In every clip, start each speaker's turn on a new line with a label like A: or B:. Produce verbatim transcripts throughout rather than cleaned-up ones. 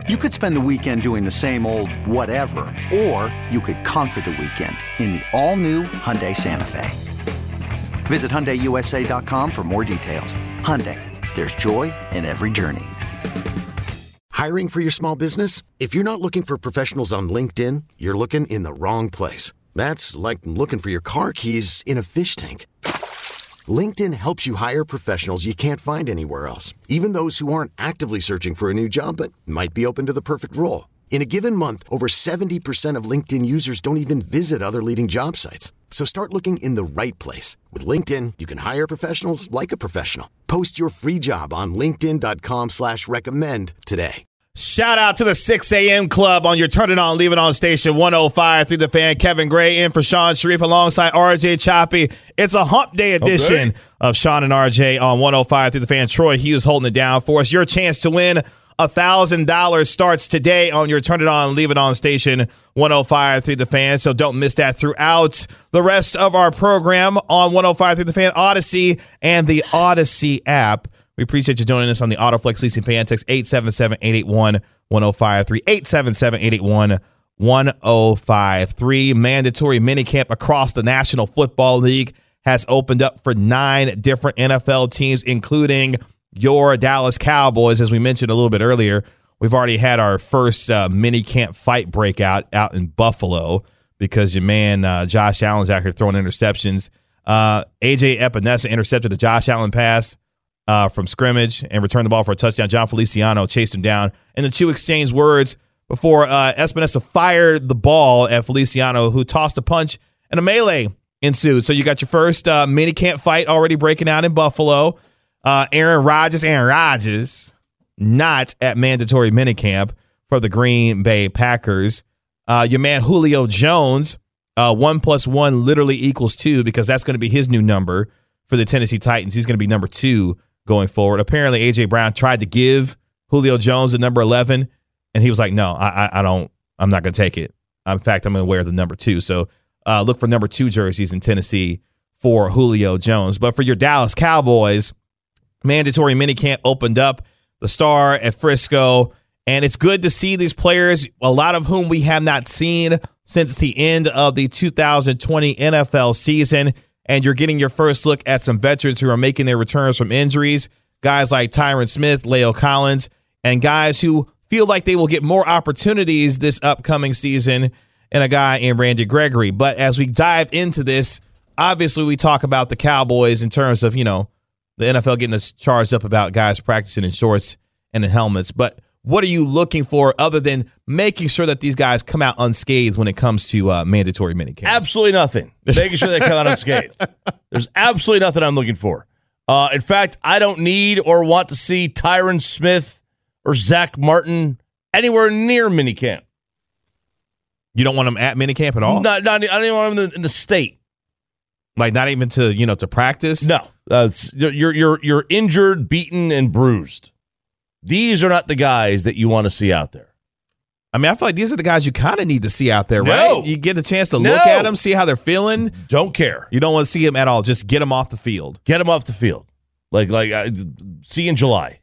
A: You could spend the weekend doing the same old whatever, or you could conquer the weekend in the all-new Hyundai Santa Fe. Visit Hyundai U S A dot com for more details. Hyundai, there's joy in every journey.
B: Hiring for your small business? If you're not looking for professionals on LinkedIn, you're looking in the wrong place. That's like looking for your car keys in a fish tank. LinkedIn helps you hire professionals you can't find anywhere else, even those who aren't actively searching for a new job but might be open to the perfect role. In a given month, over seventy percent of LinkedIn users don't even visit other leading job sites. So start looking in the right place. With LinkedIn, you can hire professionals like a professional. Post your free job on linkedin dot com slash recommend today.
C: Shout out to the six a.m. club on your Turn It On, Leave It On station one oh five through the Fan. Kevin Gray in for Sean Sharif alongside R J Choppy. It's a hump day edition okay. of Sean and R J on one oh five through the Fan. Troy Hughes holding it down for us. Your chance to win one thousand dollars starts today on your Turn It On, Leave It On station one oh five through the Fan. So don't miss that throughout the rest of our program on one oh five through the Fan, Odyssey, and the Odyssey app. We appreciate you joining us on the AutoFlex Leasing Fan. Text eight seven seven, eight eight one, one oh five three, eight seven seven, eight eight one, one oh five three. Mandatory minicamp across the National Football League has opened up for nine different N F L teams, including your Dallas Cowboys. As we mentioned a little bit earlier, we've already had our first uh, minicamp fight breakout out in Buffalo because your man uh, Josh Allen's out here throwing interceptions. Uh, A J Epinesa intercepted a Josh Allen pass Uh, from scrimmage and returned the ball for a touchdown. John Feliciano chased him down, and the two exchanged words before uh, Espinosa fired the ball at Feliciano, who tossed a punch, and a melee ensued. So you got your first uh, minicamp fight already breaking out in Buffalo. Uh, Aaron Rodgers, Aaron Rodgers, not at mandatory minicamp for the Green Bay Packers. Uh, your man Julio Jones, uh, one plus one literally equals two because that's going to be his new number for the Tennessee Titans. He's going to be number two going forward. Apparently, A J Brown tried to give Julio Jones the number eleven, and he was like, no, I, I, I don't, I'm not going to take it. In fact, I'm going to wear the number two. So uh, look for number two jerseys in Tennessee for Julio Jones. But for your Dallas Cowboys, mandatory minicamp opened up, the Star at Frisco, and it's good to see these players, a lot of whom we have not seen since the end of the two thousand twenty N F L season. And you're getting your first look at some veterans who are making their returns from injuries, guys like Tyron Smith, Leo Collins, and guys who feel like they will get more opportunities this upcoming season, and a guy in Randy Gregory. But as we dive into this, obviously we talk about the Cowboys in terms of, you know, the N F L getting us charged up about guys practicing in shorts and in helmets. But what are you looking for other than making sure that these guys come out unscathed when it comes to uh, mandatory minicamp?
D: Absolutely nothing. Making sure they come out unscathed. There's absolutely nothing I'm looking for. Uh, in fact, I don't need or want to see Tyron Smith or Zach Martin anywhere near minicamp.
C: You don't want them at minicamp at all?
D: Not, not, I don't even want them in the, in the state.
C: Like not even to, you know, to practice?
D: No. Uh, you're you're you're injured, beaten, and bruised. These are not the guys that you want to see out there.
C: I mean, I feel like these are the guys you kind of need to see out there,
D: no.
C: right? You get a chance to
D: no.
C: look at them, see how they're feeling.
D: Don't care.
C: You don't want to see them at all. Just get them off the field.
D: Get them off the field. Like, like uh, see in July.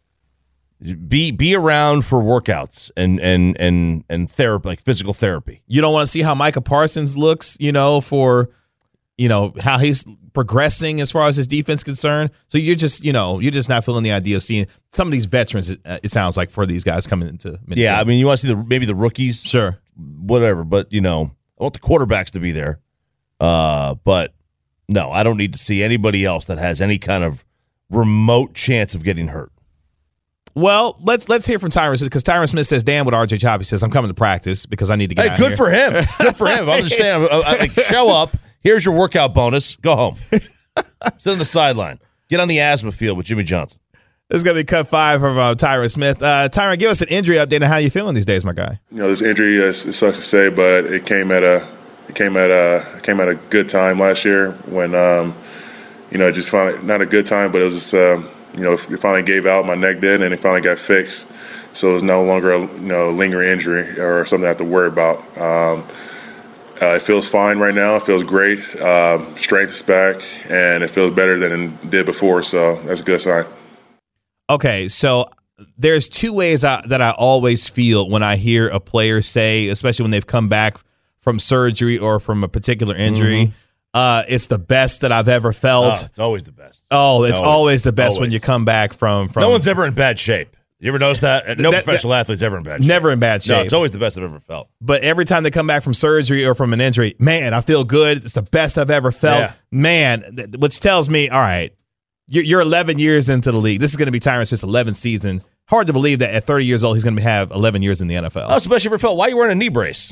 D: Be be around for workouts and and and and therapy, like physical therapy.
C: You don't want to see how Micah Parsons looks, you know, for, you know, how he's progressing as far as his defense is concerned. So you're just, you know, you're just not feeling the idea of seeing some of these veterans, it, it sounds like, for these guys coming into minicamp.
D: Yeah, I mean, you want to see the maybe the rookies.
C: Sure.
D: Whatever. But, you know, I want the quarterbacks to be there. Uh, but, no, I don't need to see anybody else that has any kind of remote chance of getting hurt.
C: Well, let's let's hear from Tyron Smith, because Tyron Smith says, damn what R J Choppy says, I'm coming to practice because I need to get
D: hey,
C: out
D: good
C: here.
D: for him. Good for him. I'm just saying, I, I, like, show up. Here's your workout bonus. Go home. Sit on the sideline. Get on the asthma field with Jimmy Johnson.
C: This is going to be cut five from uh, Tyron Smith. Uh, Tyron, give us an injury update on how you feeling these days, my guy.
E: You know, this injury, uh, it sucks to say, but it came at a it came at a it came at a good time last year when um, you know, just finally not a good time, but it was just um, you know, it finally gave out. My neck did, and it finally got fixed. So it's no longer a you know lingering injury or something I have to worry about. Um, uh, it feels fine right now. It feels great. Um, strength is back, and it feels better than it did before. So that's a good sign.
C: Okay, so there's two ways I, that I always feel when I hear a player say, especially when they've come back from surgery or from a particular injury, mm-hmm. uh, it's the best that I've ever felt.
D: Oh, it's always the best.
C: Oh, it's always, always the best
D: always.
C: when you come back from, from.
D: No one's ever in bad shape. You ever notice that? No that, professional that, athlete's ever in bad shape.
C: Never in bad shape.
D: No, it's always the best I've ever felt.
C: But every time they come back from surgery or from an injury, man, I feel good. It's the best I've ever felt. Yeah. Man, which tells me, all right, you're eleven years into the league. This is going to be Tyron Smith's eleventh season. Hard to believe that at thirty years old, he's going to have eleven years in the N F L.
D: Oh, especially if you felt, why are you wearing a knee brace?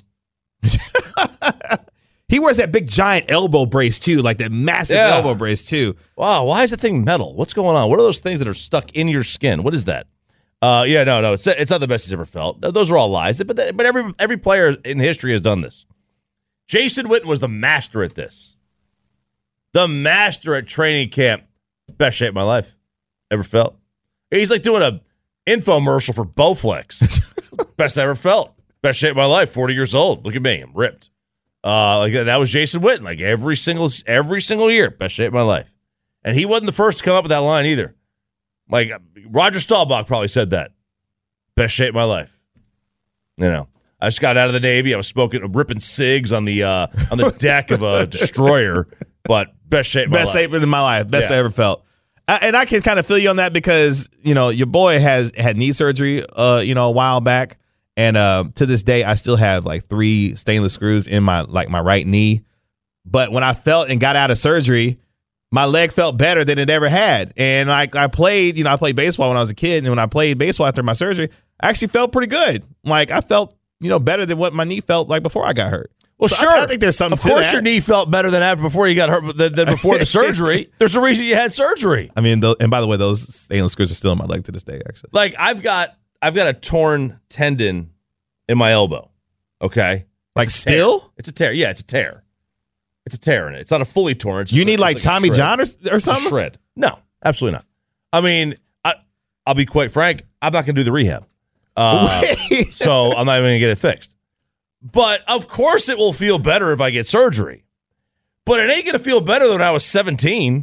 C: He wears that big giant elbow brace, too, like that massive yeah. elbow brace, too.
D: Wow, why is that thing metal? What's going on? What are those things that are stuck in your skin? What is that? Uh, yeah, no, no, it's it's not the best he's ever felt. Those are all lies. But but every every player in history has done this. Jason Witten was the master at this. The master at training camp. Best shape of my life ever felt. He's like doing a infomercial for Bowflex. Best I ever felt. Best shape of my life. forty years old. Look at me. I'm ripped. Uh, like that was Jason Witten. Like every single every single year. Best shape of my life. And he wasn't the first to come up with that line either. Like, Roger Staubach probably said that. Best shape of my life. You know, I just got out of the Navy. I was smoking, ripping cigs on the uh, on the deck of a destroyer, but best shape of my
C: best
D: life.
C: Best shape in my life. Best
D: yeah.
C: I ever felt. I, and I can kind of feel you on that because, you know, your boy has had knee surgery, uh, you know, a while back. And uh, to this day, I still have like three stainless screws in my, like my right knee. But when I felt and got out of surgery, my leg felt better than it ever had. And like I played, you know, I played baseball when I was a kid. And when I played baseball after my surgery, I actually felt pretty good. Like I felt, you know, better than what my knee felt like before I got hurt.
D: Well,
C: so
D: sure.
C: I, I think there's something
D: of
C: to
D: course
C: that.
D: Your knee felt better than after before you got hurt than, than before the surgery. There's a reason you had surgery.
C: I mean, the, and by the way, those stainless screws are still in my leg to this day, actually.
D: Like I've got I've got a torn tendon in my elbow. Okay.
C: Like
D: it's
C: still?
D: It's a tear. Yeah, it's a tear. It's a tear in it. It's not a fully torn. It's
C: you need
D: a,
C: like,
D: like
C: Tommy John or, or something?
D: A shred. No, absolutely not. I mean, I, I'll be quite frank. I'm not going to do the rehab. Uh, so I'm not even going to get it fixed. But of course it will feel better if I get surgery. But it ain't going to feel better than when I was seventeen.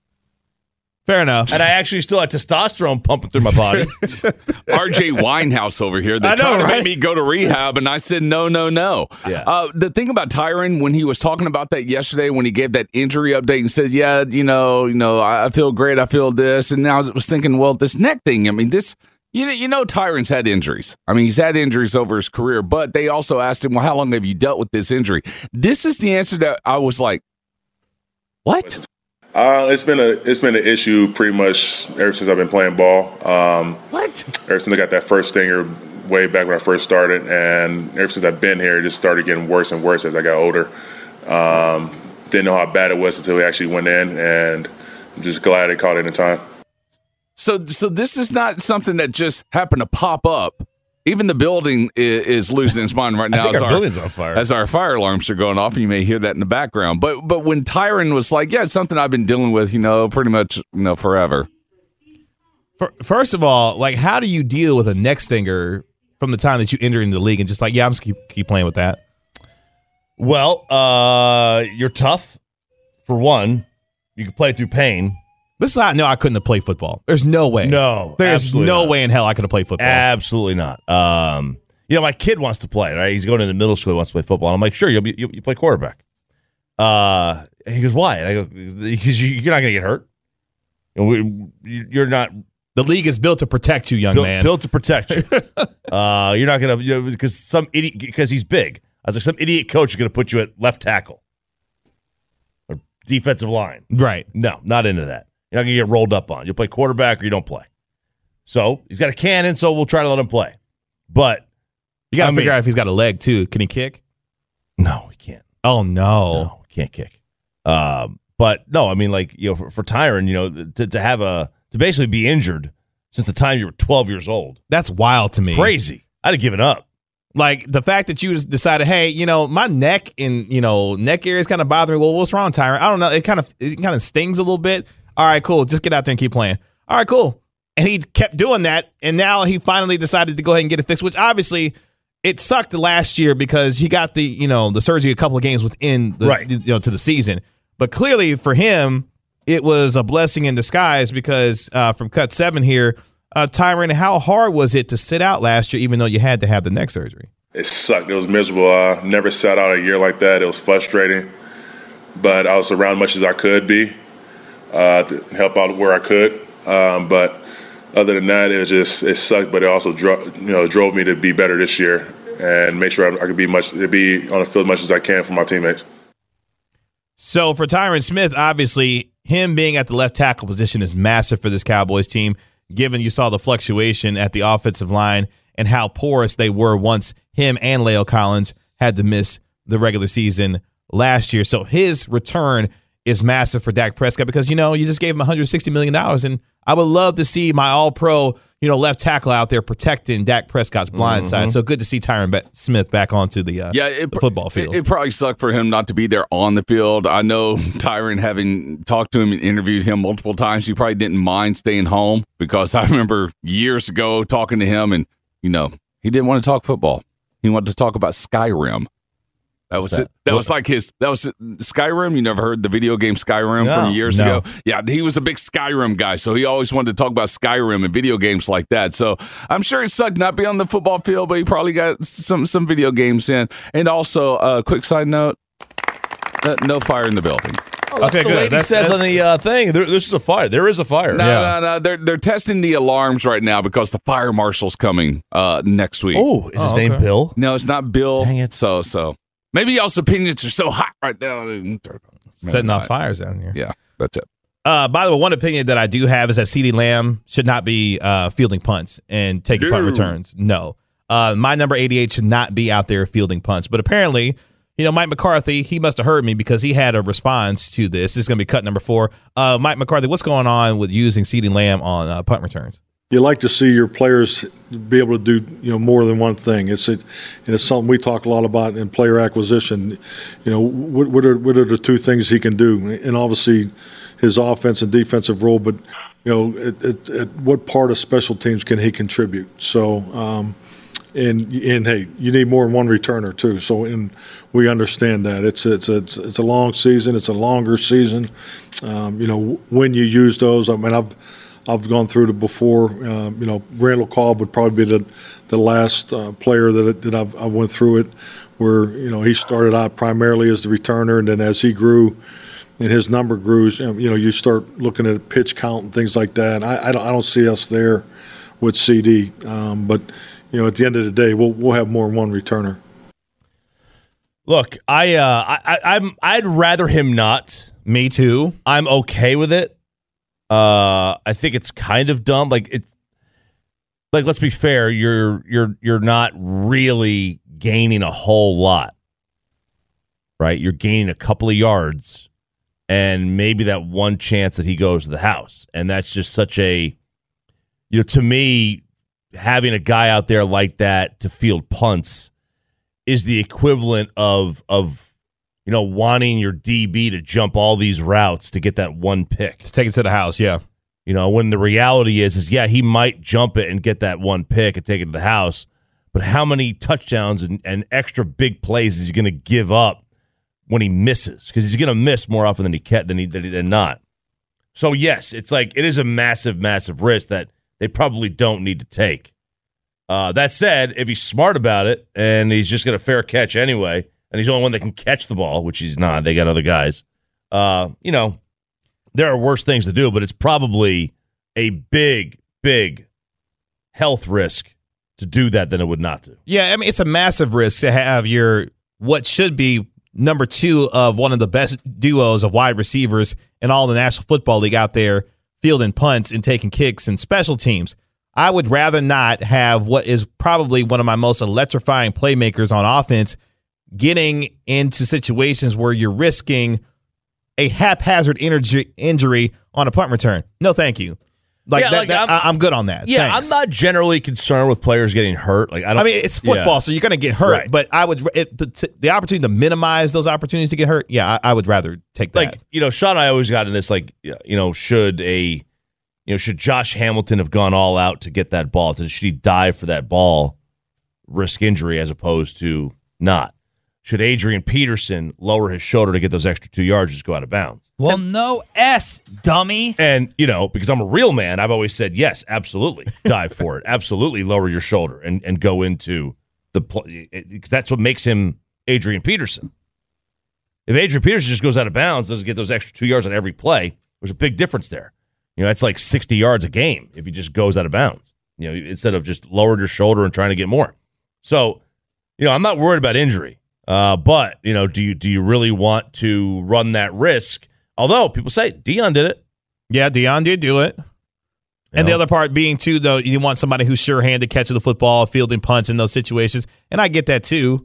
C: Fair enough.
D: And I actually still had testosterone pumping through my body.
F: R J Winehouse over here. They
C: I know,
F: tried to
C: right?
F: make me go to rehab, and I said, no, no, no.
D: Yeah.
F: Uh, the thing about Tyron, when he was talking about that yesterday, when he gave that injury update and said, yeah, you know, you know, I feel great, I feel this. And now I was thinking, well, this neck thing, I mean, this, you know, you know, Tyron's had injuries. I mean, he's had injuries over his career, but they also asked him, well, how long have you dealt with this injury? This is the answer that I was like, what?
E: Uh, it's been a it's been an issue pretty much ever since I've been playing ball. Um,
F: what?
E: Ever since I got that first stinger way back when I first started, and ever since I've been here, it just started getting worse and worse as I got older. Um, didn't know how bad it was until we actually went in, and I'm just glad I caught it in time.
F: So, so this is not something that just happened to pop up. Even the building is, is losing its mind right now.
D: I think
F: as
D: our,
F: our
D: building's on fire.
F: As our fire alarms are going off, and you may hear that in the background. But but when Tyron was like, yeah, it's something I've been dealing with, you know, pretty much, you know, forever.
C: For, first of all, like, how do you deal with a neck stinger from the time that you enter into the league and just like, yeah, I'm just keep keep playing with that?
D: Well, uh, you're tough. For one, you can play through pain.
C: This is how I know I couldn't have played football. There's no way.
D: No,
C: There's no
D: not.
C: way in hell I could have played football.
D: Absolutely not. Um, you know, my kid wants to play, right? He's going into middle school, he wants to play football. And I'm like, sure, you'll be, you, you play quarterback. Uh, and he goes, why? And I go, because you, you're not going to get hurt. You know, we, you're not.
C: The league is built to protect you, young
D: built,
C: man.
D: Built to protect you. uh, you're not going to, you know, because some idiot, because he's big. I was like, some idiot coach is going to put you at left tackle or defensive line.
C: Right.
D: No, not into that. You're not going to get rolled up on. You'll play quarterback or you don't play. So he's got a cannon, so we'll try to let him play. But
C: you got to
D: I
C: figure
D: mean,
C: out if he's got a leg, too. Can he kick?
D: No, he can't.
C: Oh, no.
D: No, he can't kick. Um, but, no, I mean, like, you know, for, for Tyron, you know, to, to have a, to basically be injured since the time you were twelve years old.
C: That's wild to me.
D: Crazy. I'd have given up.
C: Like, the fact that you just decided, hey, you know, my neck and, you know, neck area is kind of bothering me. Well, what's wrong, Tyron? I don't know. It kind of it kind of stings a little bit. All right, cool. Just get out there and keep playing. All right, cool. And he kept doing that, and now he finally decided to go ahead and get it fixed, which obviously it sucked last year because he got the, you know, the surgery a couple of games within the,
D: right.
C: you know, to the season. But clearly for him, it was a blessing in disguise because uh, from cut seven here, Uh, Tyron, how hard was it to sit out last year, even though you had to have the neck surgery?
E: It sucked. It was miserable. I never sat out a year like that. It was frustrating, but I was around much as I could be uh, to help out where I could. Um, but other than that, it just it sucked. But it also dro- you know drove me to be better this year and make sure I, I could be much be on the field as much as I can for my teammates.
C: So for Tyron Smith, obviously, him being at the left tackle position is massive for this Cowboys team, given you saw the fluctuation at the offensive line and how porous they were once him and La'el Collins had to miss the regular season last year. So his return is massive for Dak Prescott because, you know, you just gave him one hundred sixty million dollars, and I would love to see my all-pro, you know, left tackle out there protecting Dak Prescott's blind mm-hmm. side. So good to see Tyron Be- Smith back onto the, uh,
F: yeah, it,
C: the football field.
F: It, it probably sucked for him not to be there on the field. I know Tyron, having talked to him and interviewed him multiple times, he probably didn't mind staying home because I remember years ago talking to him and, you know, he didn't want to talk football. He wanted to talk about Skyrim. That was
D: that?
F: it. That was like his. That was Skyrim. You never heard the video game Skyrim no, from years
C: no.
F: ago? Yeah, he was a big Skyrim guy, so he always wanted to talk about Skyrim and video games like that. So I'm sure it sucked not being on the football field, but he probably got some some video games in. And also, a uh, quick side note: uh, no fire in the building.
D: Oh, okay, the good. Lady that's, says that's, on the uh, thing, there, this is a fire. There is a fire.
F: No,
D: yeah.
F: no, no. They're they're testing the alarms right now because the fire marshal's coming uh, next week.
D: Oh, is his
C: oh,
D: name
C: okay.
D: Bill?
F: No, it's not Bill.
D: Dang it.
F: So so. Maybe y'all's opinions are so hot right now.
C: Setting off fires down here.
F: Yeah, that's it.
C: Uh, by the way, one opinion that I do have is that CeeDee Lamb should not be uh, fielding punts and taking punt returns. No. Uh, my number eighty-eight should not be out there fielding punts. But apparently, you know, Mike McCarthy, he must have heard me because he had a response to this. This is going to be cut number four. Uh, Mike McCarthy, what's going on with using CeeDee Lamb on uh, punt returns?
G: You like to see your players be able to do, you know, more than one thing. It's a, and it's something we talk a lot about in player acquisition. You know, what, what are what are the two things he can do? And obviously, his offense and defensive role. But you know, at, at, at what part of special teams can he contribute? So, um, and and hey, you need more than one returner too. So, and we understand that it's it's it's it's a long season. It's a longer season. Um, you know, when you use those, I mean, I've. I've gone through it before. Uh, you know, Randall Cobb would probably be the the last uh, player that that I've, I went through it, where you know he started out primarily as the returner, and then as he grew, and his number grew, you know, you start looking at pitch count and things like that. I, I don't I don't see us there with C D, um, but you know, at the end of the day, we'll we'll have more than one returner.
D: Look, I uh, I I'm I'd rather him not.
C: Me too.
D: I'm okay with it. Uh, I think it's kind of dumb. Like it's like, let's be fair. You're you're you're not really gaining a whole lot, right? You're gaining a couple of yards, and maybe that one chance that he goes to the house, and that's just such a, you know, to me, having a guy out there like that to field punts is the equivalent of of. You know, wanting your D B to jump all these routes to get that one pick.
C: To take it to the house, yeah.
D: You know, when the reality is, is yeah, he might jump it and get that one pick and take it to the house, but how many touchdowns and, and extra big plays is he going to give up when he misses? Because he's going to miss more often than he can, than he than not. So, yes, it's like it is a massive, massive risk that they probably don't need to take. Uh, that said, if he's smart about it and he's just going to fair catch anyway, and he's the only one that can catch the ball, which he's not. They got other guys. Uh, you know, there are worse things to do, but it's probably a big, big health risk to do that than it would not to.
C: Yeah, I mean, it's a massive risk to have your what should be number two of one of the best duos of wide receivers in all the National Football League out there fielding punts and taking kicks and special teams. I would rather not have what is probably one of my most electrifying playmakers on offense getting into situations where you're risking a haphazard injury, injury on a punt return. No, thank you. Like,
D: yeah,
C: that,
D: like
C: that, I'm, I'm good on that.
D: Yeah,
C: Thanks.
D: I'm not generally concerned with players getting hurt. Like I don't.
C: I mean, it's football,
D: yeah.
C: so you're going to get hurt. Right. But I would it, the, the opportunity to minimize those opportunities to get hurt. Yeah, I, I would rather take that.
D: Like you know, Sean and I always got in this. Like you know, should a you know should Josh Hamilton have gone all out to get that ball? Should he dive for that ball, risk injury as opposed to not? should Adrian Peterson lower his shoulder to get those extra two yards, just go out of bounds?
H: Well, no S, dummy.
D: And, you know, because I'm a real man, I've always said, yes, absolutely, dive for it. Absolutely lower your shoulder and, and go into the play. Because that's what makes him Adrian Peterson. If Adrian Peterson just goes out of bounds, doesn't get those extra two yards on every play, there's a big difference there. You know, that's like sixty yards a game if he just goes out of bounds, you know, instead of just lowered your shoulder and trying to get more. So, you know, I'm not worried about injury. Uh, but, you know, do you do you really want to run that risk? Although people say Deion did it.
C: Yeah, Deion did do it. And
D: know?
C: the other part being, too, though, you want somebody who's sure-handed catching the football, fielding punts in those situations. And I get that, too.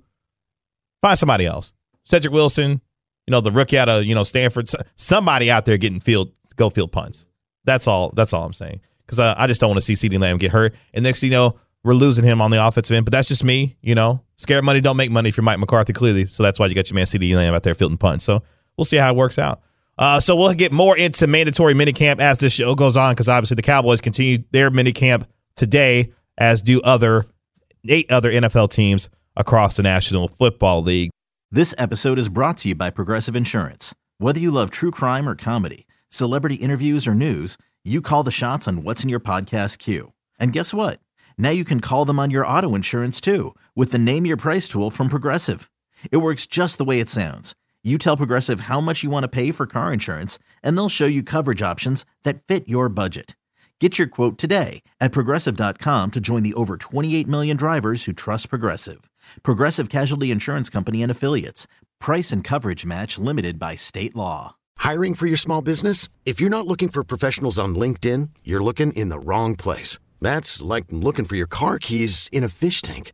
C: Find somebody else. Cedric Wilson, you know, the rookie out of, you know, Stanford. Somebody out there getting field, go field punts. That's all That's all I'm saying. Because uh, I just don't want to see CeeDee Lamb get hurt. And next thing you know, we're losing him on the offensive end. But that's just me, you know. Scared money don't make money if you're Mike McCarthy, clearly. So that's why you got your man CeeDee Lamb out there fielding punts. So we'll see how it works out. Uh, so we'll get more into mandatory minicamp as this show goes on, because obviously the Cowboys continue their minicamp today, as do other eight other N F L teams across the National Football League.
I: This episode is brought to you by Progressive Insurance. Whether you love true crime or comedy, celebrity interviews or news, you call the shots on what's in your podcast queue. And guess what? Now you can call them on your auto insurance too, with the Name Your Price tool from Progressive. It works just the way it sounds. You tell Progressive how much you want to pay for car insurance, and they'll show you coverage options that fit your budget. Get your quote today at Progressive dot com to join the over twenty-eight million drivers who trust Progressive. Progressive Casualty Insurance Company and Affiliates. Price and coverage match limited by state law.
B: Hiring for your small business? If you're not looking for professionals on LinkedIn, you're looking in the wrong place. That's like looking for your car keys in a fish tank.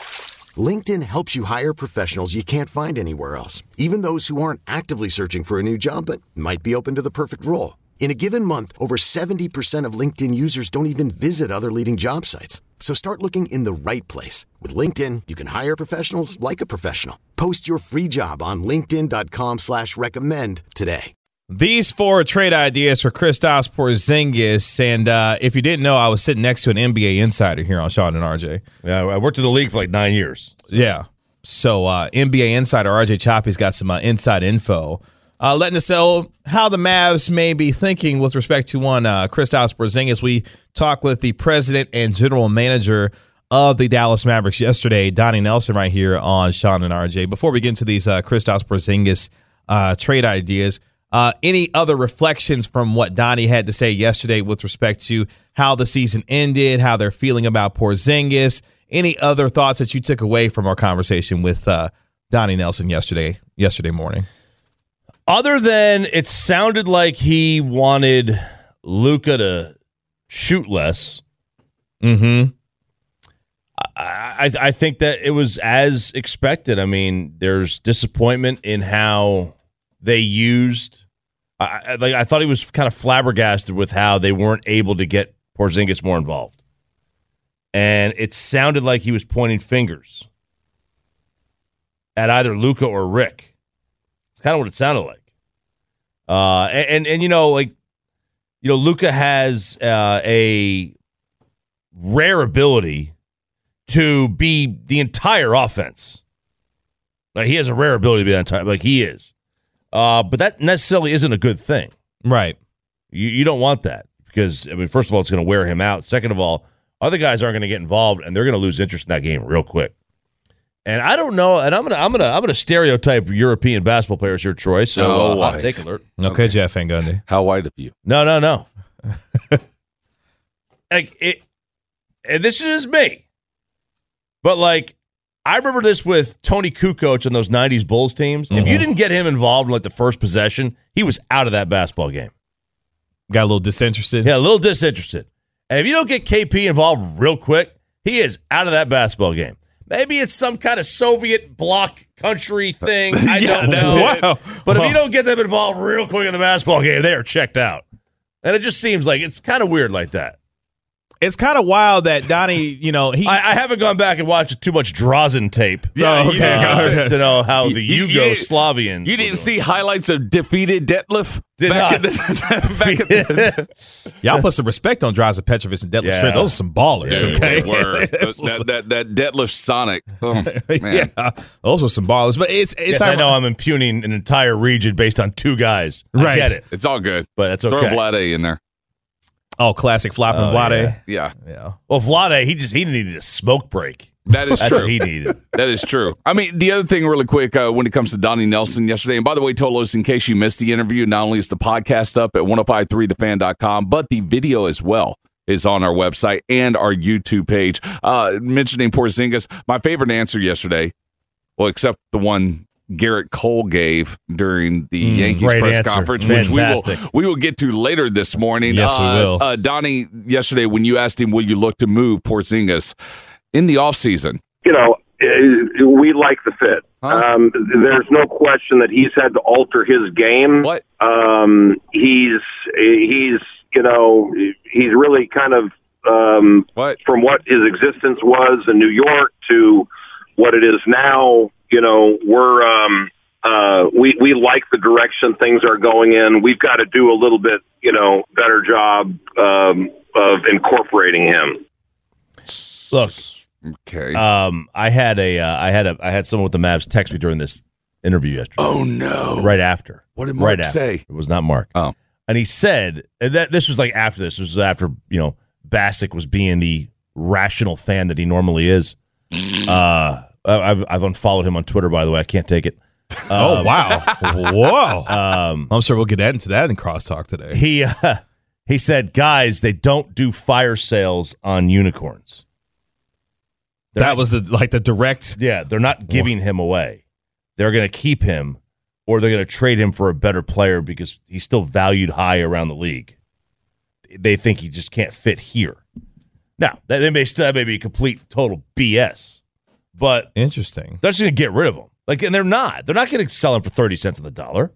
B: LinkedIn helps you hire professionals you can't find anywhere else, even those who aren't actively searching for a new job but might be open to the perfect role. In a given month, over seventy percent of LinkedIn users don't even visit other leading job sites. So start looking in the right place. With LinkedIn, you can hire professionals like a professional. Post your free job on linkedin dot com slash recommend today.
C: These four trade ideas for Kristaps Porzingis, and uh, if you didn't know, I was sitting next to an N B A insider here on Sean and R J.
D: Yeah, I worked in the league for like nine years.
C: Yeah. So uh, N B A insider R J Choppy's got some uh, inside info, uh, letting us know how the Mavs may be thinking with respect to one uh, Kristaps Porzingis. We talked with the president and general manager of the Dallas Mavericks yesterday, Donnie Nelson, right here on Sean and R J. Before we get into these uh, Kristaps Porzingis uh, trade ideas, Uh, any other reflections from what Donnie had to say yesterday with respect to how the season ended, how they're feeling about Porzingis? Any other thoughts that you took away from our conversation with uh, Donnie Nelson yesterday, yesterday morning?
D: Other than it sounded like he wanted Luka to shoot less.
C: Mm-hmm.
D: I, I think that it was as expected. I mean, there's disappointment in how they used. I, like I thought he was kind of flabbergasted with how they weren't able to get Porzingis more involved, and it sounded like he was pointing fingers at either Luka or Rick. It's kind of what it sounded like. Uh, and, and and you know, like you know, Luka has uh, a rare ability to be the entire offense. Like he has a rare ability to be the entire. Like he is. Uh, but that necessarily isn't a good thing.
C: Right.
D: You you don't want that because, I mean, first of all, it's going to wear him out. Second of all, other guys aren't going to get involved and they're going to lose interest in that game real quick. And I don't know, and I'm gonna I'm gonna I'm gonna stereotype European basketball players here, Troy. So
F: oh,
D: uh, hot take alert.
C: Okay, okay, Jeff Van Gundy.
F: How white of you?
D: No, no, no. Like it, and this is me. But like I remember this with Tony Kukoc on those nineties Bulls teams. Mm-hmm. If you didn't get him involved in like the first possession, he was out of that basketball game.
C: Got a little disinterested?
D: Yeah, a little disinterested. And if you don't get K P involved real quick, he is out of that basketball game. Maybe it's some kind of Soviet bloc country thing. I yeah, don't know. Wow. But if you don't get them involved real quick in the basketball game, they are checked out. And it just seems like it's kind of weird like that.
C: It's kind of wild that Donnie, you know, he.
D: I, I haven't gone back and watched too much Drazen tape.
F: Yeah,
D: uh,
F: you didn't-
D: to know how the
F: You- you-
D: Yugoslavians.
F: You didn't see highlights of defeated Detlef?
D: Did
F: back
D: not.
F: in the, back in the,
C: Y'all put some respect on Drazen Petrovic and Detlef
D: Yeah.
C: Schrempf. Those are some ballers,
F: Dude,
C: okay?
F: they were. that, that, that Detlef Sonic. Oh, man.
C: yeah, those were some ballers. But it's it's
D: Yes, I know I'm impugning an entire region based on two guys. I
C: Right.
D: get it,
F: It's all good.
D: but it's
F: Throw
D: okay.
F: Vlade in there.
C: Oh, classic flopping
D: Oh,
C: Vlade.
D: yeah.
F: Yeah,
C: Yeah.
D: Well, Vlade, he just he needed a smoke break.
F: that is
D: That's
F: true.
D: what he needed.
F: That is true. I mean, the other thing, really quick, uh, when it comes to Donnie Nelson yesterday, and by the way, Tolos, in case you missed the interview, not only is the podcast up at ten fifty-three the fan dot com, but the video as well is on our website and our YouTube page. Uh, mentioning Porzingis, my favorite answer yesterday, well, except the one Garrett Cole gave during the
D: Mm,
F: Yankees
D: great
F: press
D: answer.
F: conference, which we
D: Fantastic.
F: will, we will get to later this morning.
C: Yes, we
F: Uh,
C: will.
F: Uh, Donnie, yesterday, when you asked him, will you look to move Porzingis in the offseason?
J: You know, uh, we like the fit.
F: Huh?
J: Um, there's no question that he's had to alter his game.
F: What?
J: Um, he's he's you know he's really kind of um,
F: What?
J: from what his existence was in New York to what it is now. You know, we're um, uh, we we like the direction things are going in. We've got to do a little bit, you know, better job um, of incorporating him.
D: Look,
F: Okay.
D: um, I had a uh, I had a I had someone with the Mavs text me during this interview yesterday.
F: oh, no.
D: Right after.
F: What did Mark
D: right after.
F: say?
D: It was not Mark.
F: Oh.
D: And he said and that this was like after this. This was after, you know, Bassick was being the rational fan that he normally is. Uh, I've I've unfollowed him on Twitter, by the way. I can't take it.
C: Oh,
D: Um,
C: wow. Whoa.
D: Um,
C: I'm sure we'll get into that in crosstalk today.
D: he uh, he said, guys, they don't do fire sales on unicorns. They're
C: That
D: not-
C: was the like the direct.
D: yeah, they're not giving him away. They're going to keep him, or they're going to trade him for a better player because he's still valued high around the league. They think he just can't fit here. Now, that they may still that may be complete total B S, but
C: Interesting.
D: they're just going to get rid of him. Like, and they're not. They're not going to sell him for thirty cents on the dollar.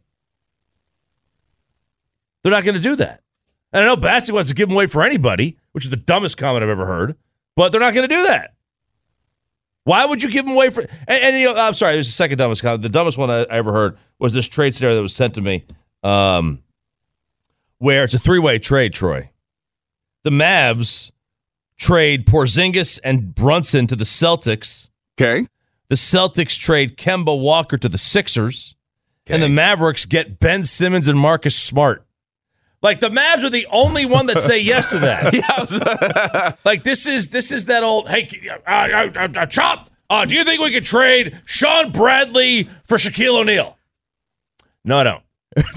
D: They're not going to do that. And I know Bassick wants to give him away for anybody, which is the dumbest comment I've ever heard, but they're not going to do that. Why would you give him away for? And, and you know, I'm sorry, it was the second dumbest comment. The dumbest one I, I ever heard was this trade scenario that was sent to me, um, where it's a three-way trade. Troy, the Mavs trade Porzingis and Brunson to the Celtics.
F: Okay.
D: The Celtics trade Kemba Walker to the Sixers, and the Mavericks get Ben Simmons and Marcus Smart. Like, the Mavs are the only one that say yes to that.
F: Yes.
D: Like, this is this is that old, hey, uh, uh, uh, uh, Chop, uh, do you think we could trade Sean Bradley for Shaquille O'Neal? No, I don't.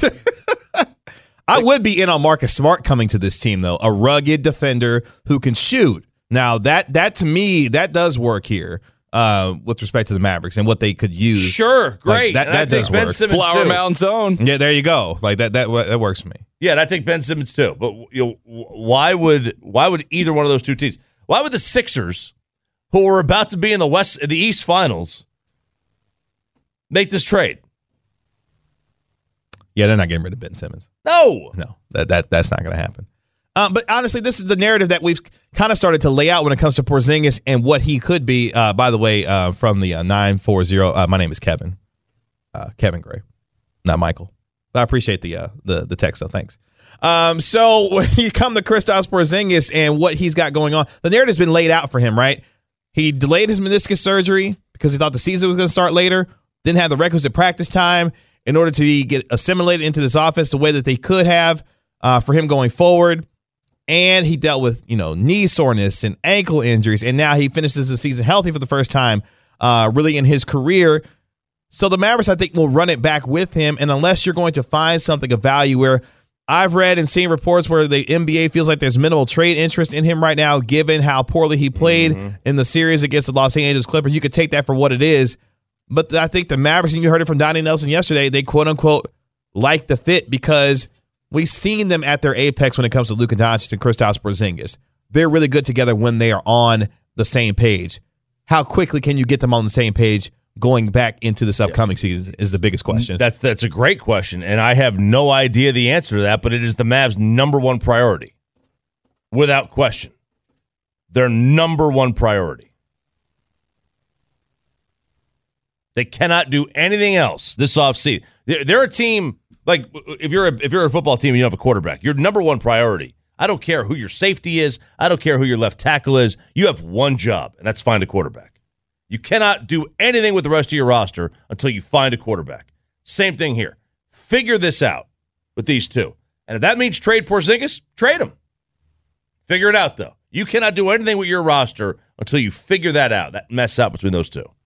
C: I would be in on Marcus Smart coming to this team, though. A rugged defender who can shoot. Now, that that to me, that does work here uh, with respect to the Mavericks and what they could use.
D: Sure, great.
C: Like, that
D: And I
C: that
D: take
C: does
D: Ben
C: work.
D: Simmons
F: Flower
D: too.
F: Mound Zone.
C: Yeah, there you go. Like that that that works for me.
D: Yeah, and I take Ben Simmons too. But you know, why would why would either one of those two teams? Why would the Sixers, who are about to be in the West, the East Finals, make this trade?
C: Yeah, they're not getting rid of Ben Simmons.
D: No.
C: No, that that that's not going to happen. Um, but honestly, this is the narrative that we've kind of started to lay out when it comes to Porzingis and what he could be. Uh, by the way, uh, from the uh, nine four zero, uh, my name is Kevin, uh, Kevin Gray, not Michael. But I appreciate the uh, the the text, so thanks. Um, so when you come to Kristaps Porzingis and what he's got going on, the narrative's been laid out for him, right? He delayed his meniscus surgery because he thought the season was going to start later. Didn't have the requisite practice time in order to get assimilated into this offense the way that they could have uh, for him going forward. And he dealt with, you know, knee soreness and ankle injuries. And now he finishes the season healthy for the first time uh, really in his career. So the Mavericks, I think, will run it back with him. And unless you're going to find something of value where I've read and seen reports where the N B A feels like there's minimal trade interest in him right now, given how poorly he played mm-hmm. in the series against the Los Angeles Clippers, you could take that for what it is. But I think the Mavericks, and you heard it from Donnie Nelson yesterday, they quote unquote like the fit because we've seen them at their apex when it comes to Luka Doncic and Kristaps Porzingis. They're really good together when they are on the same page. How quickly can you get them on the same page going back into this upcoming season is the biggest question.
D: That's that's a great question, and I have no idea the answer to that, but it is the Mavs' number one priority, without question. their number one priority. They cannot do anything else this offseason. They're, they're a team, like if you're a, if you're a football team and you have a quarterback, your number one priority, I don't care who your safety is, I don't care who your left tackle is, you have one job, and that's find a quarterback. You cannot do anything with the rest of your roster until you find a quarterback. Same thing here. Figure this out with these two. And if that means trade Porzingis, trade him. Figure it out, though. You cannot do anything with your roster until you figure that out, that mess out between those two.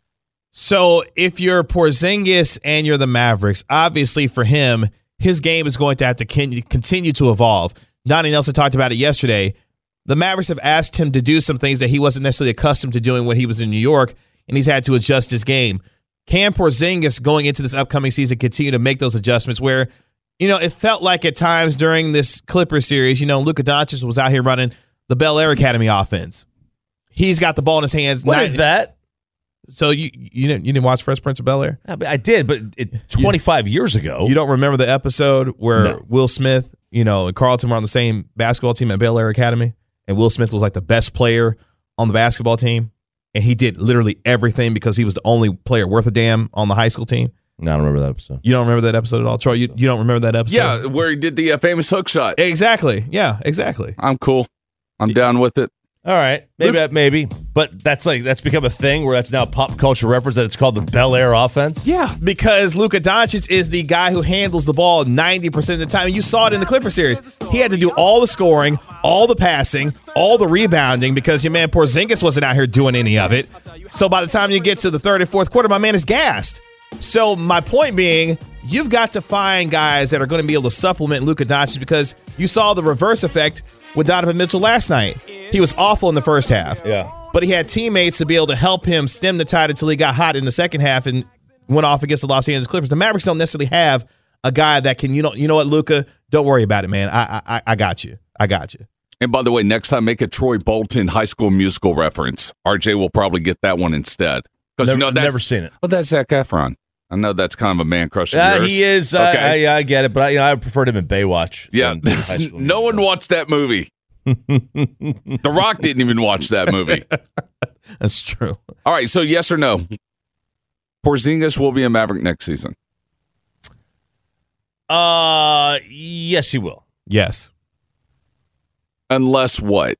C: So if you're Porzingis and you're the Mavericks, obviously for him, his game is going to have to continue to evolve. Donnie Nelson talked about it yesterday. The Mavericks have asked him to do some things that he wasn't necessarily accustomed to doing when he was in New York, and he's had to adjust his game. Can Porzingis going into this upcoming season continue to make those adjustments where, you know, it felt like at times during this Clippers series, you know, Luka Doncic was out here running the Bel Air Academy offense. He's got the ball in his hands.
D: What is that?
C: So you you didn't you didn't watch Fresh Prince of Bel Air?
D: I did, but it, twenty-five
C: you,
D: years ago.
C: You don't remember the episode where no. Will Smith, you know, and Carlton were on the same basketball team at Bel Air Academy, and Will Smith was like the best player on the basketball team, and he did literally everything because he was the only player worth a damn on the high school team?
D: No, I don't remember that episode.
C: You don't remember that episode at all? Troy, you, you don't remember that episode?
F: Yeah, where he did the uh, famous hook shot.
C: Exactly. Yeah, exactly.
F: I'm cool. I'm down with it.
D: All right, maybe Luke, maybe, but that's like that's become a thing where that's now a pop culture reference that it's called the Bel Air offense.
C: Yeah, because Luka Doncic is the guy who handles the ball ninety percent of the time. You saw it in the Clippers series. He had to do all the scoring, all the passing, all the rebounding because your man Porzingis wasn't out here doing any of it. So by the time you get to the third and fourth quarter, my man is gassed. So my point being, you've got to find guys that are going to be able to supplement Luka Doncic because you saw the reverse effect with Donovan Mitchell last night. He was awful in the first half.
D: Yeah.
C: But he had teammates to be able to help him stem the tide until he got hot in the second half and went off against the Los Angeles Clippers. The Mavericks don't necessarily have a guy that can, you know, you know what, Luka, don't worry about it, man. I, I, I got you. I got you.
F: And by the way, next time make a Troy Bolton High School Musical reference. R J will probably get that one instead.
D: Because
F: you know that's,
D: never seen it.
F: Well, that's Zac Efron. I know that's kind of a man crush of
D: uh,
F: yours.
D: He is. Okay. I, I, I get it, but I, you know, I preferred him in Baywatch.
F: Yeah. No one watched that movie. The Rock didn't even watch that movie.
C: That's true.
F: All right, so yes or no? Porzingis will be a Maverick next season.
D: Uh, yes, he will.
C: Yes.
F: Unless what?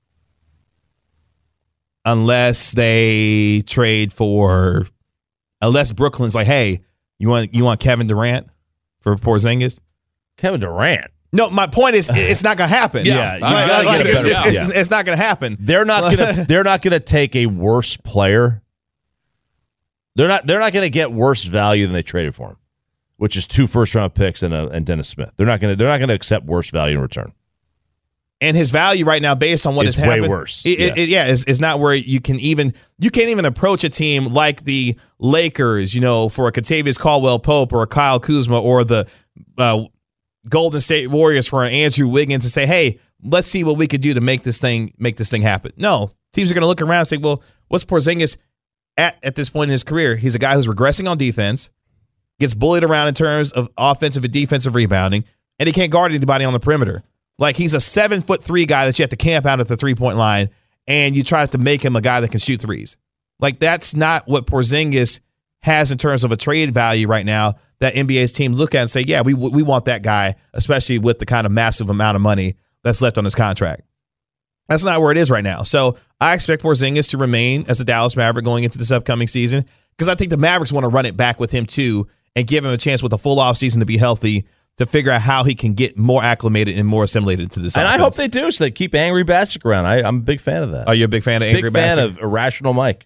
C: Unless they trade for, unless Brooklyn's like, hey, you want you want Kevin Durant for Porzingis?
D: Kevin Durant.
C: No, my point is, it's not going to happen.
D: Yeah,
C: yeah. Like, like, it's, it's, it's,
D: yeah.
C: it's not going to happen.
D: They're not going to. They're not going to take a worse player. They're not. They're not going to get worse value than they traded for him, which is two first round picks and a, and Dennis Smith. They're not going to. They're not going to accept worse value in return.
C: And his value right now, based on what
D: it's
C: has happened,
D: way worse.
C: It,
D: yeah,
C: it, it, yeah is, is not where you can even you can't even approach a team like the Lakers, you know, for a Kentavious Caldwell-Pope or a Kyle Kuzma or the uh, Golden State Warriors for an Andrew Wiggins and say, hey, let's see what we could do to make this thing make this thing happen. No, teams are going to look around and say, well, what's Porzingis at at this point in his career? He's a guy who's regressing on defense, gets bullied around in terms of offensive and defensive rebounding, and he can't guard anybody on the perimeter. Like, he's a seven foot three guy that you have to camp out at the three point line, and you try to make him a guy that can shoot threes. Like, that's not what Porzingis has in terms of a trade value right now that N B A's teams look at and say, yeah, we we want that guy, especially with the kind of massive amount of money that's left on his contract. That's not where it is right now. So I expect Porzingis to remain as a Dallas Maverick going into this upcoming season because I think the Mavericks want to run it back with him too and give him a chance with a full offseason to be healthy to figure out how he can get more acclimated and more assimilated to this
D: and
C: offense.
D: I hope they do, so they keep Angry Bassick around. I, I'm a big fan of that.
C: Are you a big fan of Angry
D: Bassick? Big fan
C: Bassick?
D: of Irrational Mike.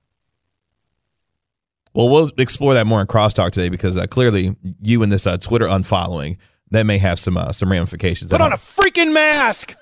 C: Well, we'll explore that more in Crosstalk today because uh, clearly you and this uh, Twitter unfollowing, that may have some uh, some ramifications.
H: Put on a freaking mask!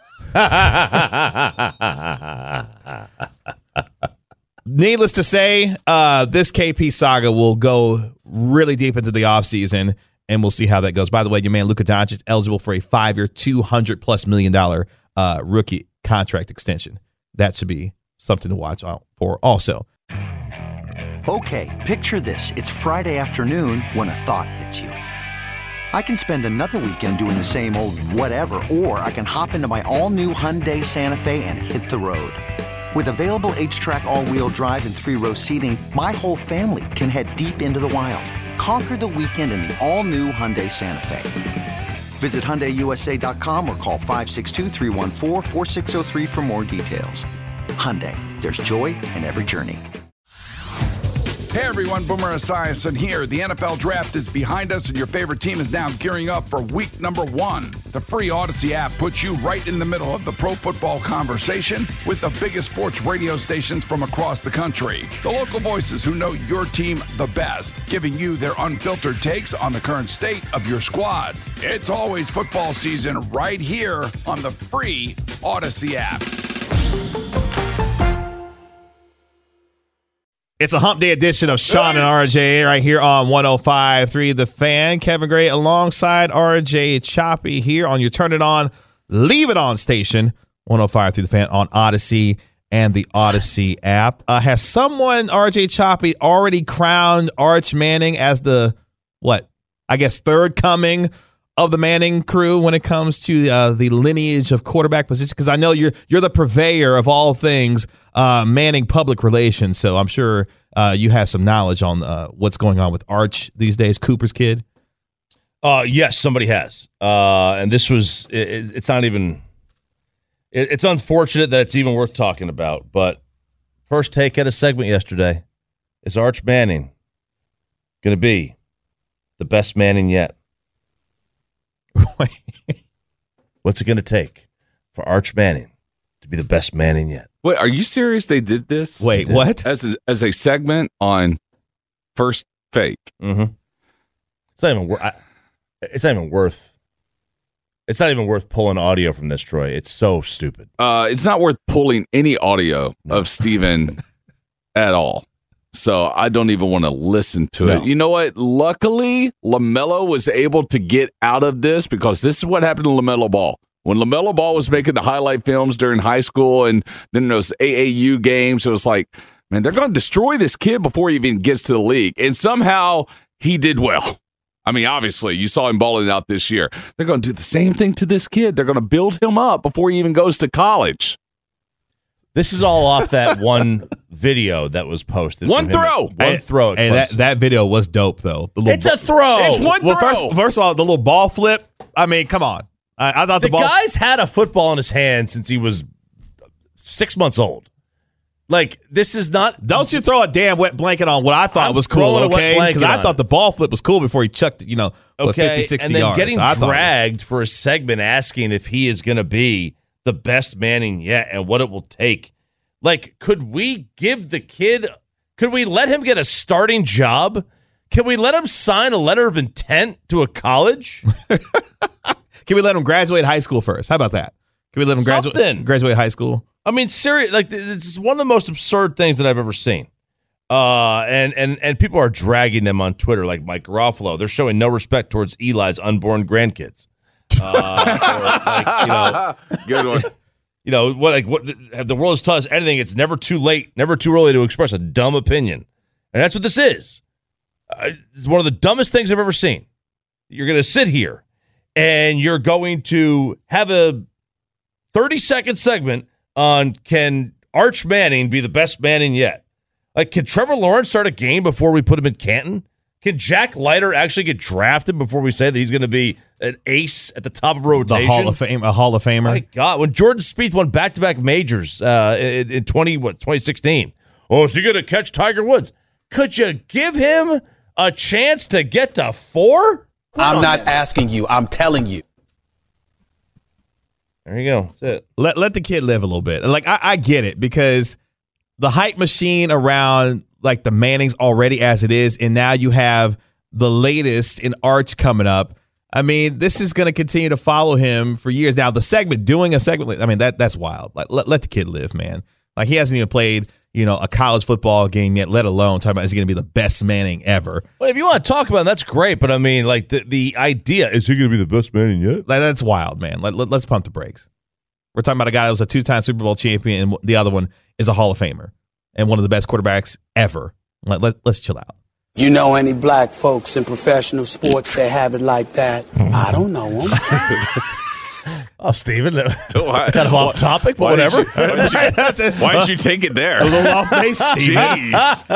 C: Needless to say, uh, this K P saga will go really deep into the offseason, and we'll see how that goes. By the way, your man Luka Doncic is eligible for a five-year, two hundred plus million dollar uh, rookie contract extension. That should be something to watch out for also.
A: Okay, picture this. It's Friday afternoon when a thought hits you. I can spend another weekend doing the same old whatever, or I can hop into my all-new Hyundai Santa Fe and hit the road. With available H-Track all-wheel drive and three-row seating, my whole family can head deep into the wild. Conquer the weekend in the all-new Hyundai Santa Fe. Visit Hyundai U S A dot com or call five six two, three one four, four six zero three for more details. Hyundai, there's joy in every journey.
K: Hey everyone, Boomer Esiason here. The N F L Draft is behind us and your favorite team is now gearing up for week number one. The free Odyssey app puts you right in the middle of the pro football conversation with the biggest sports radio stations from across the country. The local voices who know your team the best, giving you their unfiltered takes on the current state of your squad. It's always football season right here on the free Odyssey app.
C: It's a hump day edition of Sean and R J right here on one oh five point three The Fan. Kevin Gray alongside R J Choppy here on your Turn It On, Leave It On station, one oh five point three The Fan on Odyssey and the Odyssey app. Uh, has someone, R J Choppy, already crowned Arch Manning as the, what, I guess third coming of the Manning crew when it comes to uh, the lineage of quarterback position? Because I know you're you're the purveyor of all things uh, Manning public relations, so I'm sure uh, you have some knowledge on uh, what's going on with Arch these days, Cooper's kid.
D: Uh, yes, somebody has, uh, and this was it, it's not even. It, it's unfortunate that it's even worth talking about. But first take at a segment yesterday is Arch Manning going to be the best Manning yet? What's it going to take for Arch Manning to be the best Manning yet?
F: Wait, are you serious? They did this?
C: Wait,
F: did.
C: what?
F: As a, as a segment on First Fake.
D: Mm-hmm. It's not even worth. It's not even worth. It's not even worth pulling audio from this, Troy. It's so stupid.
F: Uh, it's not worth pulling any audio no. of Steven at all. So I don't even want to listen to no. it. You know what? Luckily, LaMelo was able to get out of this because this is what happened to LaMelo Ball. When LaMelo Ball was making the highlight films during high school and then those A A U games, it was like, man, they're going to destroy this kid before he even gets to the league. And somehow he did well. I mean, obviously, you saw him balling out this year. They're going to do the same thing to this kid. They're going to build him up before he even goes to college.
D: This is all off that one video that was posted.
F: One throw.
D: One hey, throw.
C: Hey, that, that video was dope, though. The
D: it's a throw.
F: It's one
C: well,
F: throw.
C: First, first of all, the little ball flip. I mean, come on. I, I thought the,
D: the
C: ball.
D: guy's had a football in his hand since he was six months old. Like, this is not.
C: Don't you throw a damn wet blanket on what I thought
D: I'm
C: was cool, okay? Because I
D: on.
C: thought the ball flip was cool before he chucked it, you know,
D: okay.
C: fifty, sixty
D: and then
C: yards.
D: getting
C: so
D: dragged for a segment asking if he is going to be the best Manning yet and what it will take. Like, could we give the kid, could we let him get a starting job? Can we let him sign a letter of intent to a college?
C: Can we let him graduate high school first? How about that? Can we let him graduate graduate high school?
D: I mean, serious. Like, it's one of the most absurd things that I've ever seen. Uh, and and and people are dragging them on Twitter, like Mike Garofalo. They're showing no respect towards Eli's unborn grandkids. Uh, or like, you know,
F: good one.
D: You know what? Like what? The, the world has taught us anything. It's never too late, never too early to express a dumb opinion, and that's what this is. Uh, it's one of the dumbest things I've ever seen. You're going to sit here, and you're going to have a thirty second segment on can Arch Manning be the best Manning yet? Like, can Trevor Lawrence start a game before we put him in Canton? Can Jack Leiter actually get drafted before we say that he's going to be an ace at the top of rotation?
C: The Hall of Fame, a Hall of Famer.
D: My God, when Jordan Spieth won back-to-back majors uh, in, in twenty what twenty sixteen, oh, is he going to catch Tiger Woods? Could you give him a chance to get to four?
L: I'm not asking you. I'm telling you.
D: There you go. That's it.
C: Let let the kid live a little bit. Like I, I get it because the hype machine around like the Mannings already as it is, and now you have the latest in Arch coming up. I mean, this is going to continue to follow him for years. Now, the segment, doing a segment, I mean, that that's wild. Like, let, let the kid live, man. Like, he hasn't even played, you know, a college football game yet, let alone talking about is he going to be the best Manning ever.
D: Well, if you want to talk about it, that's great. But, I mean, like, the, the idea, is he going to be the best Manning yet?
C: Like, that's wild, man. Let, let, let's pump the brakes. We're talking about a guy that was a two-time Super Bowl champion, and the other one is a Hall of Famer and one of the best quarterbacks ever. Let, let, let's chill out.
L: You know any black folks in professional sports that have it like that? I don't know them.
D: Oh, Steven, kind of off topic, but whatever.
F: Did you, why, did you, why did you take it there?
C: A little off base, Steven.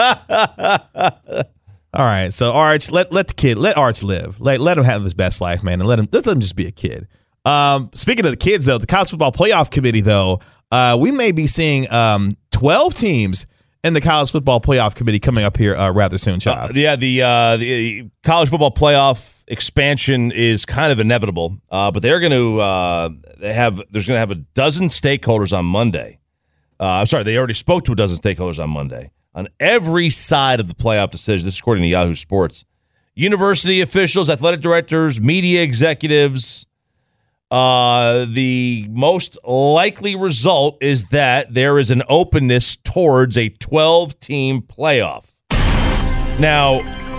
C: All right, so Arch, let let the kid, let Arch live. Let let him have his best life, man, and let him, let him just be a kid. Um, speaking of the kids, though, the College Football Playoff Committee, though, uh, we may be seeing um, twelve teams in the College Football Playoff Committee coming up here uh, rather soon, Chop.
D: Uh, yeah, the uh, the College Football Playoff expansion is kind of inevitable, uh, but they're going to uh, they have there's going to have a dozen stakeholders on Monday. Uh, I'm sorry, they already spoke to a dozen stakeholders on Monday on every side of the playoff decision. This is according to Yahoo Sports. University officials, athletic directors, media executives. Uh, the most likely result is that there is an openness towards a twelve-team playoff. Now,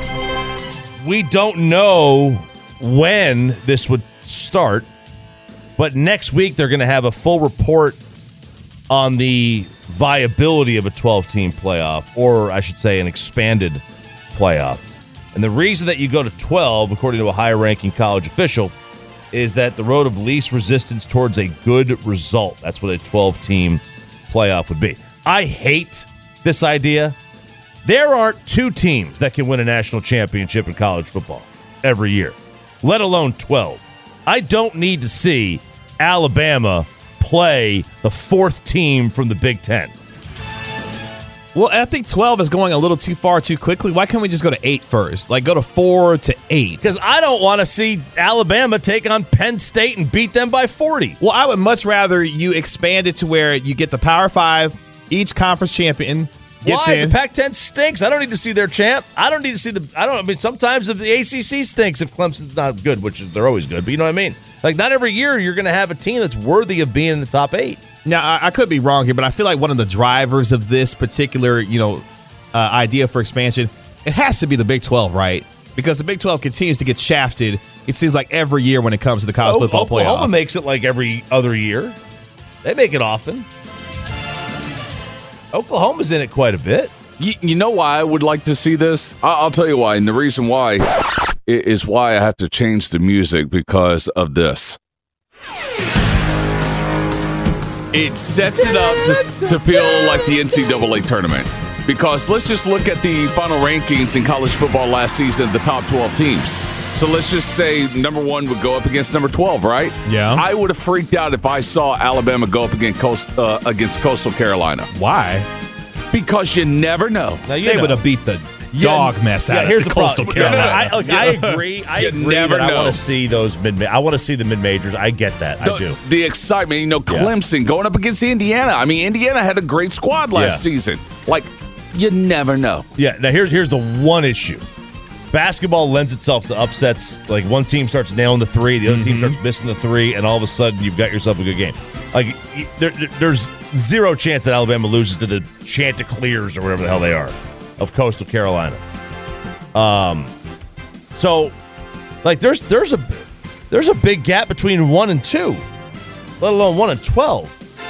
D: we don't know when this would start, but next week they're going to have a full report on the viability of a twelve-team playoff, or I should say an expanded playoff. And the reason that you go to twelve, according to a high-ranking college official, is that the road of least resistance towards a good result. That's what a twelve-team playoff would be. I hate this idea. There aren't two teams that can win a national championship in college football every year, let alone twelve. I don't need to see Alabama play the fourth team from the Big Ten.
C: Well, I think twelve is going a little too far too quickly. Why can't we just go to eight first? Like, go to four to eight.
D: Because I don't want to see Alabama take on Penn State and beat them by forty.
C: Well, I would much rather you expand it to where you get the Power Five, each conference champion gets
D: Why?
C: in.
D: The Pac ten stinks. I don't need to see their champ. I don't need to see the. I don't. I mean, sometimes the A C C stinks if Clemson's not good, which is they're always good. But you know what I mean. Like, not every year you're going to have a team that's worthy of being in the top eight.
C: Now, I, I could be wrong here, but I feel like one of the drivers of this particular, you know, uh, idea for expansion, it has to be the Big twelve, right? Because the Big twelve continues to get shafted, it seems like, every year when it comes to the college
D: oh,
C: football
D: Oklahoma
C: playoff.
D: Oklahoma makes it like every other year. They make it often. Oklahoma's in it quite a bit.
F: You, you know why I would like to see this? I'll, I'll tell you why. And the reason why is why I have to change the music because of this. It sets it up to, to feel like the N C double A tournament. Because let's just look at the final rankings in college football last season, the top twelve teams. So let's just say number one would go up against number twelve, right?
C: Yeah.
F: I would have freaked out if I saw Alabama go up against, Coast, uh, against Coastal Carolina.
C: Why?
F: Because you never know.
C: Now, you they would have beat the dog mess out
D: yeah,
C: of
D: here's
C: the
D: the
C: Coastal
D: problem.
C: Carolina.
D: No, no, no, I, look, I agree. I
F: You
D: agree
F: never
D: that I
F: know.
D: want to see those mid. I want to see the mid majors. I get that.
F: The,
D: I do.
F: the excitement, you know, Clemson yeah. going up against Indiana. I mean, Indiana had a great squad last
D: Yeah.
F: season. Like, you never know.
D: Yeah. Now here's here's the one issue. Basketball lends itself to upsets. Like, one team starts nailing the three, the other
C: Mm-hmm.
D: team starts missing the three, and all of a sudden you've got yourself a good game. Like, there, there's zero chance that Alabama loses to the Chanticleers or whatever the hell they are of Coastal Carolina. Um, so, like, there's there's a there's a big gap between one and two, let alone one and twelve.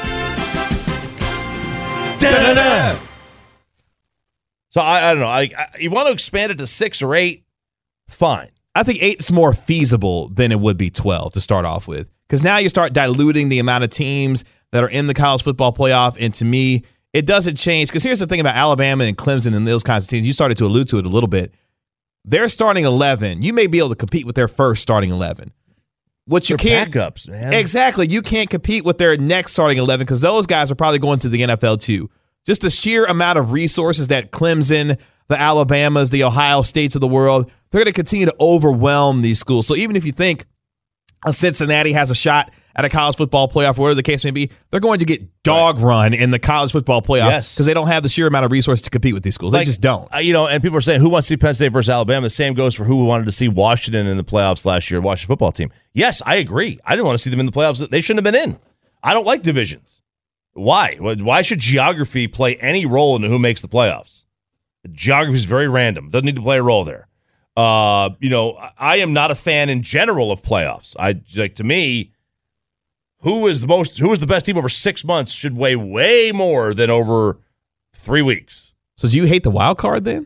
D: Da-da-da. So I, I don't know. I, I, you want to expand it to six or eight? Fine.
C: I think eight's more feasible than it would be twelve to start off with. Because now you start diluting the amount of teams that are in the college football playoff. And to me, it doesn't change. Because here's the thing about Alabama and Clemson and those kinds of teams. You started to allude to it a little bit. Their starting eleven, you may be able to compete with their first starting eleven. What you
D: They're
C: can't
D: backups, man.
C: Exactly. You can't compete with their next starting eleven because those guys are probably going to the N F L too. Just the sheer amount of resources that Clemson, the Alabamas, the Ohio States of the world, they're going to continue to overwhelm these schools. So even if you think a Cincinnati has a shot at a college football playoff, whatever the case may be, they're going to get dog run in the college football playoff
D: Yes.
C: because they don't have the sheer amount of resources to compete with these schools. They
D: Like,
C: just don't.
D: uh, you know, and people are saying, who wants to see Penn State versus Alabama? The same goes for who wanted to see Washington in the playoffs last year, Washington football team. Yes, I agree. I didn't want to see them in the playoffs. They shouldn't have been in. I don't like divisions. Why? Why should geography play any role in who makes the playoffs? Geography is very random. Doesn't need to play a role there. Uh, you know, I am not a fan in general of playoffs. I like to me, who is the most, who is the best team over six months should weigh way more than over three weeks.
C: So do you hate the wild card then?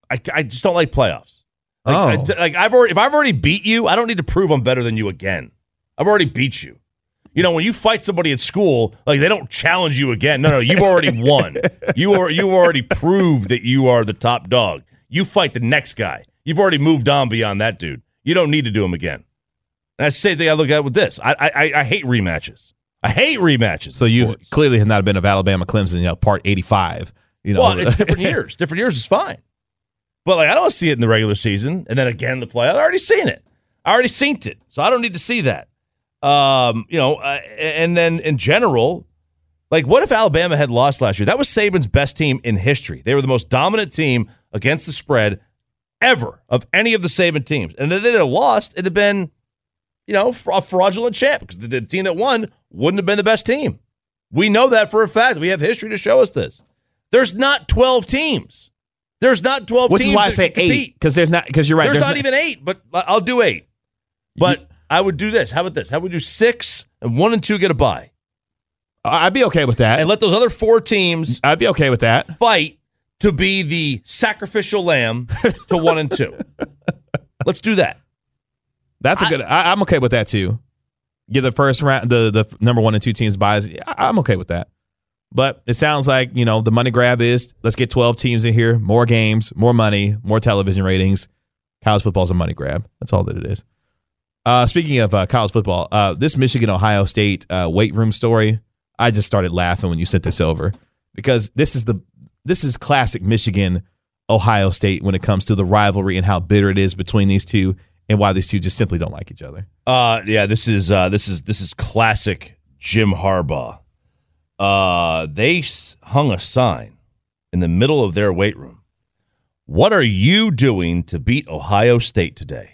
D: I, I just don't like playoffs. Like,
C: Oh.
D: I, like I've already, if I've already beat you, I don't need to prove I'm better than you again. I've already beat you. You know, when you fight somebody at school, like they don't challenge you again. No, no, you've already won. You are you already proved that you are the top dog. You fight the next guy. You've already moved on beyond that dude. You don't need to do them again. And that's the same thing I look at with this. I I, I hate rematches. I hate rematches.
C: So you clearly have not been of Alabama Clemson, you know, part eighty-five. You know,
D: well, it's different years. Different years is fine. But like I don't see it in the regular season, and then again in the playoffs. I already seen it. I already seen it. So I don't need to see that. Um, you know, uh, and then in general, like what if Alabama had lost last year? That was Saban's best team in history. They were the most dominant team against the spread ever of any of the Saban teams. And if they had lost, it'd have been, you know, a fraudulent champ because the, the team that won wouldn't have been the best team. We know that for a fact. We have history to show us this. There's not twelve teams. There's not twelve
C: Which
D: teams.
C: is why I say eight, because there's not because you're right.
D: There's,
C: There's
D: not
C: no-
D: even eight, but I'll do eight. But I would do this. How about this? How about we do six and one and two get a bye?
C: I'd be okay with that.
D: And let those other four teams
C: I'd be okay with that.
D: fight to be the sacrificial lamb to one and two. Let's do that.
C: That's a good. I, I'm okay with that too. Give the first round, the the number one and two teams buys. I'm okay with that. But it sounds like, you know, the money grab is let's get twelve teams in here, more games, more money, more television ratings. College football is a money grab. That's all that it is. Uh, speaking of uh, college football, uh, this Michigan-Ohio State uh, weight room story, I just started laughing when you sent this over because this is the this is classic Michigan-Ohio State when it comes to the rivalry and how bitter it is between these two and why these two just simply don't like each other.
D: Uh, yeah, this is uh, this is this is classic Jim Harbaugh. Uh, they hung a sign in the middle of their weight room. What are you doing to beat Ohio State today?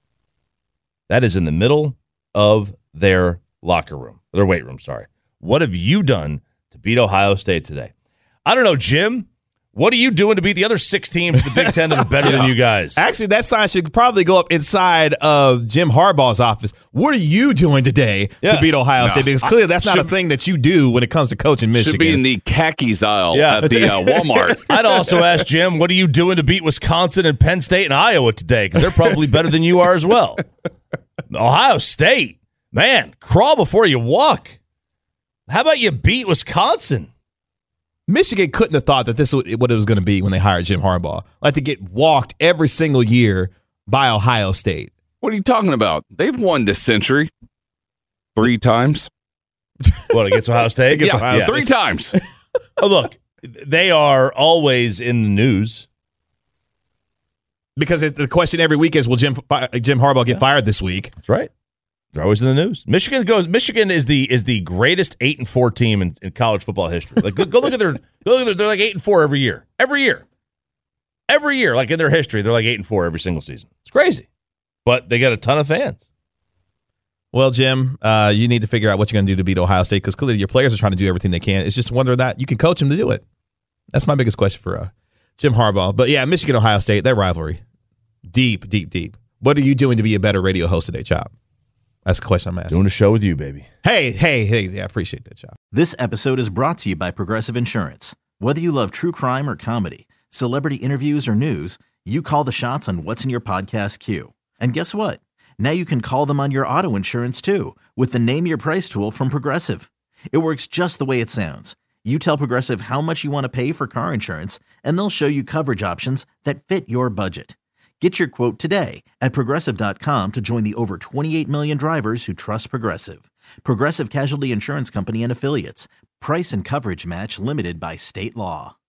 D: That is in the middle of their locker room, their weight room, sorry. What have you done to beat Ohio State today? I don't know, Jim. What are you doing to beat the other six teams in the Big Ten that are better yeah. than you guys?
C: Actually, that sign should probably go up inside of Jim Harbaugh's office. What are you doing today yeah. to beat Ohio no. State? Because clearly that's not should, a thing that you do when it comes to coaching Michigan.
F: Should be in the khakis aisle yeah. at the uh, Walmart.
D: I'd also ask Jim, what are you doing to beat Wisconsin and Penn State and Iowa today? Because they're probably better than you are as well. Ohio State, man, crawl before you walk. How about you beat Wisconsin?
C: Michigan couldn't have thought that this was what it was going to be when they hired Jim Harbaugh. Like to get walked every single year by Ohio State.
F: What are you talking about? They've won this century three times.
D: What, against Ohio State? Against
F: yeah,
D: Ohio
F: yeah.
D: State.
F: Three times.
D: Oh, look, they are always in the news.
C: Because the question every week is, will Jim Jim Harbaugh get yeah. fired this week?
D: That's right. They're always in the news. Michigan goes. Michigan is the is the greatest eight and four team in, in college football history. Like go, go look at their go look at their, they're like eight and four every year. Every year. Every year, like in their history, they're like eight and four every single season. It's crazy. But they got a ton of fans.
C: Well, Jim, uh, you need to figure out what you're going to do to beat Ohio State because clearly your players are trying to do everything they can. It's just whether or not you can coach them to do it. That's my biggest question for uh, Jim Harbaugh. But yeah, Michigan, Ohio State, that rivalry. Deep, deep, deep. What are you doing to be a better radio host today, Chop? That's the question I'm asking.
D: Doing a show with you, baby.
C: Hey, hey, hey. Yeah, I appreciate that, Chop.
I: This episode is brought to you by Progressive Insurance. Whether you love true crime or comedy, celebrity interviews or news, you call the shots on what's in your podcast queue. And guess what? Now you can call them on your auto insurance too with the Name Your Price tool from Progressive. It works just the way it sounds. You tell Progressive how much you want to pay for car insurance, and they'll show you coverage options that fit your budget. Get your quote today at Progressive dot com to join the over twenty-eight million drivers who trust Progressive. Progressive Casualty Insurance Company and Affiliates. Price and coverage match limited by state law.